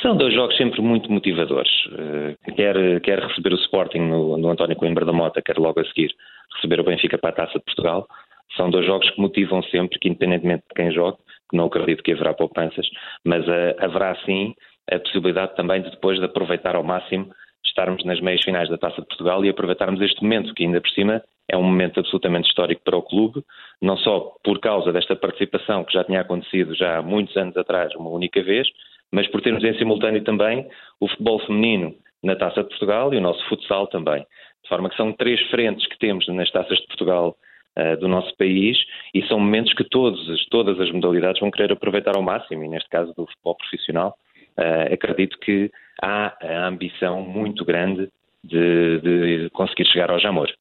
São dois jogos sempre muito motivadores. Quer receber o Sporting no António Coimbra da Mota, quer logo a seguir receber o Benfica para a Taça de Portugal. São dois jogos que motivam sempre, que independentemente de quem jogue, que não acredito que haverá poupanças, mas haverá sim a possibilidade também de depois de aproveitar ao máximo, estarmos nas meias finais da Taça de Portugal e aproveitarmos este momento, que ainda por cima é um momento absolutamente histórico para o clube, não só por causa desta participação que já tinha acontecido já há muitos anos atrás, uma única vez, mas por termos em simultâneo também o futebol feminino na Taça de Portugal e o nosso futsal também. De forma que são três frentes que temos nas Taças de Portugal do nosso país e são momentos que todas as modalidades vão querer aproveitar ao máximo, e neste caso do futebol profissional, acredito que há a ambição muito grande de conseguir chegar ao Jamor.